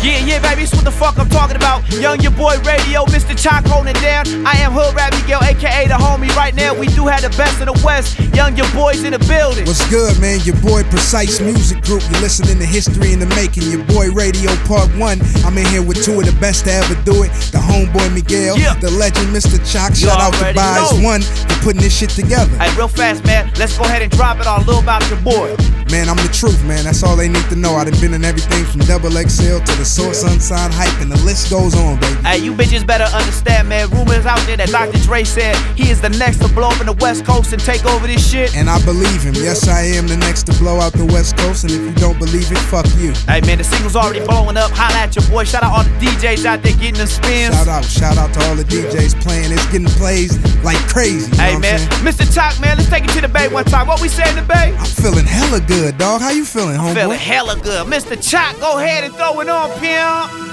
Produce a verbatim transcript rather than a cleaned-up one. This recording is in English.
Yeah, yeah, baby, it's what the fuck I'm talking about. Young Your Boy Radio, Mister Chalk holding it down. I am Hood Rap Miguel, aka the homie. Right now, we do have the best in the West. Young Your Boy's in the building. What's good, man? Your boy Precise Music Group. You're listening to History in the Making. Your Boy Radio Part One. I'm in here with two of the best to ever do it. The homeboy Miguel, yeah. The legend Mister Chalk. Shout out to Bias One for putting this shit together. Hey, real fast, man. Let's go ahead and drop it on a little about your boy. Man, I'm the truth, man. That's all they need to know. I done been in everything from Double X L to the Source Unsigned Hype, and the list goes on, baby. Hey, you bitches better understand, man. Rumors out there that Doctor Dre said he is the next to blow up in the West Coast and take over this shit. And I believe him. Yes, I am the next to blow out the West Coast, and if you don't believe it, fuck you. Hey, man, the single's already blowing up. Holla at your boy. Shout out all the D Js out there getting the spins. Shout out, shout out to all the D Js playing. It's getting plays like crazy. You hey, know man, Mister Chalk, man, let's take it to the Bay one time. What we say in the Bay? I'm feeling hella good, dog. How you feeling, homeboy? Feeling hella good. Mister Chalk, go ahead and throw it on, pimp.